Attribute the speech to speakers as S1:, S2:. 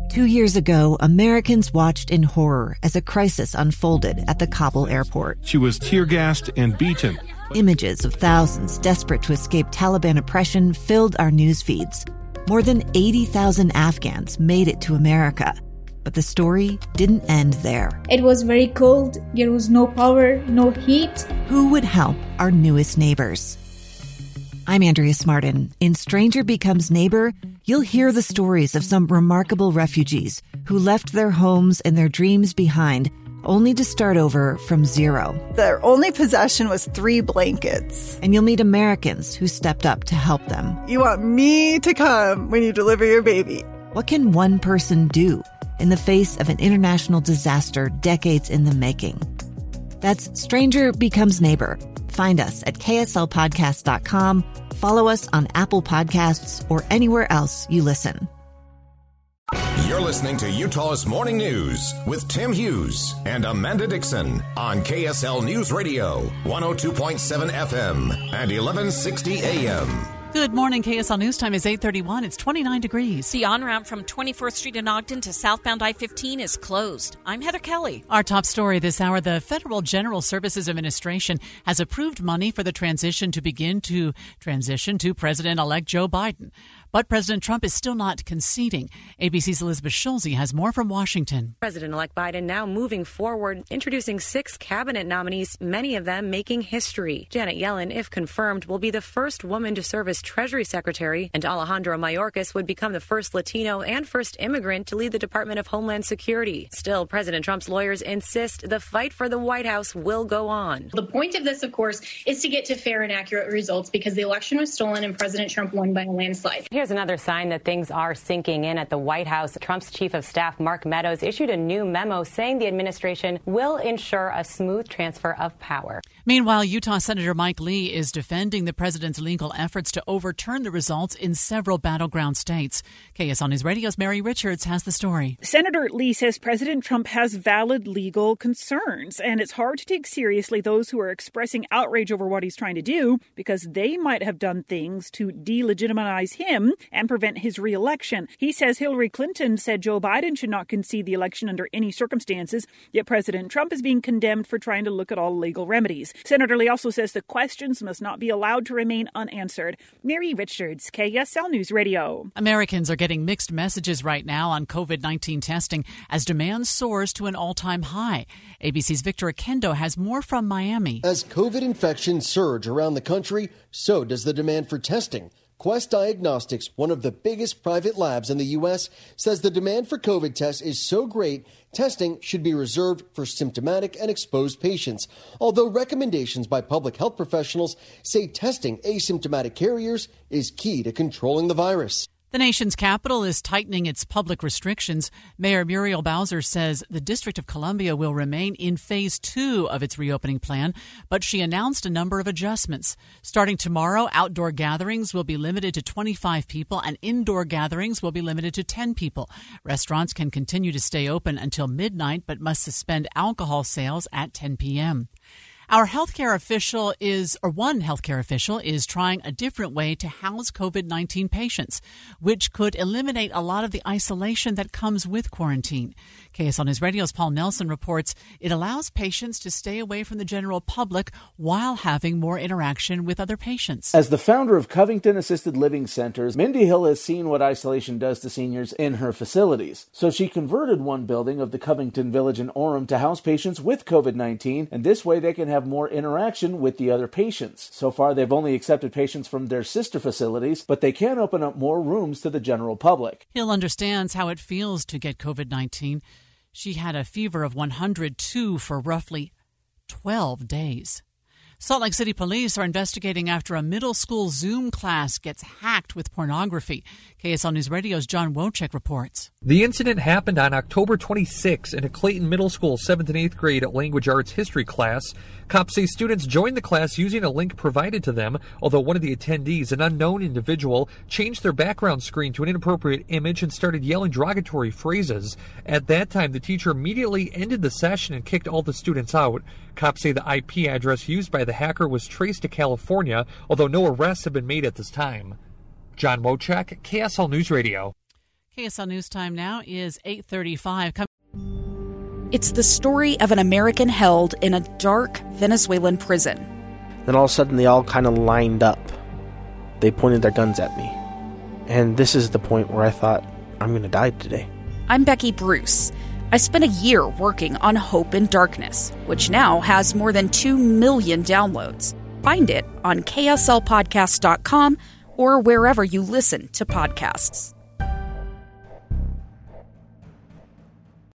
S1: 2 years ago, Americans watched in horror as a crisis unfolded at the Kabul airport.
S2: She was tear-gassed and beaten.
S1: Images of thousands desperate to escape Taliban oppression filled our news feeds. More than 80,000 Afghans made it to America. But the story didn't end there.
S3: It was very cold. There was no power, no heat.
S1: Who would help our newest neighbors? I'm Andrea Smartin. In Stranger Becomes Neighbor, you'll hear the stories of some remarkable refugees who left their homes and their dreams behind, only to start over from zero.
S4: Their only possession was 3 blankets.
S1: And you'll meet Americans who stepped up to help them.
S4: You want me to come when you deliver your baby.
S1: What can one person do in the face of an international disaster decades in the making? That's Stranger Becomes Neighbor. Find us at kslpodcast.com. Follow us on Apple Podcasts or anywhere else you listen.
S5: You're listening to Utah's Morning News with Tim Hughes and Amanda Dixon on KSL News Radio, 102.7 FM and 1160 AM.
S6: Good morning. KSL News Time is 8:31. It's 29 degrees.
S7: The on-ramp from 24th Street in Ogden to southbound I-15 is closed. I'm Heather Kelly.
S6: Our top story this hour, the Federal General Services Administration has approved money for the transition to President-elect Joe Biden. But President Trump is still not conceding. ABC's Elizabeth Schulze has more from Washington.
S8: President-elect Biden now moving forward, introducing 6 cabinet nominees, many of them making history. Janet Yellen, if confirmed, will be the first woman to serve as Treasury Secretary, and Alejandro Mayorkas would become the first Latino and first immigrant to lead the Department of Homeland Security. Still, President Trump's lawyers insist the fight for the White House will go on.
S9: The point of this, of course, is to get to fair and accurate results because the election was stolen and President Trump won by a landslide.
S8: Here's another sign that things are sinking in at the White House. Trump's chief of staff, Mark Meadows, issued a new memo saying the administration will ensure a smooth transfer of power.
S6: Meanwhile, Utah Senator Mike Lee is defending the president's legal efforts to overturn the results in several battleground states. KSL News Radio's Mary Richards has the story.
S10: Senator Lee says President Trump has valid legal concerns, and it's hard to take seriously those who are expressing outrage over what he's trying to do because they might have done things to delegitimize him and prevent his reelection. He says Hillary Clinton said Joe Biden should not concede the election under any circumstances, yet President Trump is being condemned for trying to look at all legal remedies. Senator Lee also says the questions must not be allowed to remain unanswered. Mary Richards, KSL News Radio.
S6: Americans are getting mixed messages right now on COVID-19 testing as demand soars to an all-time high. ABC's Victor Akendo has more from Miami.
S11: As COVID infections surge around the country, so does the demand for testing. Quest Diagnostics, one of the biggest private labs in the U.S., says the demand for COVID tests is so great, testing should be reserved for symptomatic and exposed patients. Although recommendations by public health professionals say testing asymptomatic carriers is key to controlling the virus.
S6: The nation's capital is tightening its public restrictions. Mayor Muriel Bowser says the District of Columbia will remain in Phase 2 of its reopening plan, but she announced a number of adjustments. Starting tomorrow, outdoor gatherings will be limited to 25 people and indoor gatherings will be limited to 10 people. Restaurants can continue to stay open until midnight but must suspend alcohol sales at 10 p.m. One healthcare official is trying a different way to house COVID-19 patients, which could eliminate a lot of the isolation that comes with quarantine. KSL News Radio's Paul Nelson reports it allows patients to stay away from the general public while having more interaction with other patients.
S12: As the founder of Covington Assisted Living Centers, Mindy Hill has seen what isolation does to seniors in her facilities. So she converted one building of the Covington Village in Orem to house patients with COVID-19, and this way they can have more interaction with the other patients. So far, they've only accepted patients from their sister facilities, but they can open up more rooms to the general public.
S6: Hill understands how it feels to get COVID-19. She had a fever of 102 for roughly 12 days. Salt Lake City police are investigating after a middle school Zoom class gets hacked with pornography. KSL News Radio's John Wojcik reports.
S13: The incident happened on October 26 in a Clayton Middle School 7th and 8th grade language arts history class. Cops say students joined the class using a link provided to them, although one of the attendees, an unknown individual, changed their background screen to an inappropriate image and started yelling derogatory phrases. At that time, the teacher immediately ended the session and kicked all the students out. Cops say the IP address used by the hacker was traced to California, although no arrests have been made at this time. John Wojcik, KSL News Radio.
S6: KSL News Time now is 8:35.
S14: It's the story of an American held in a dark Venezuelan prison.
S15: Then all of a sudden they all kind of lined up. They pointed their guns at me. And this is the point where I thought, I'm going to die today.
S14: I'm Becky Bruce. I spent a year working on Hope in Darkness, which now has more than 2 million downloads. Find it on kslpodcast.com or wherever you listen to podcasts.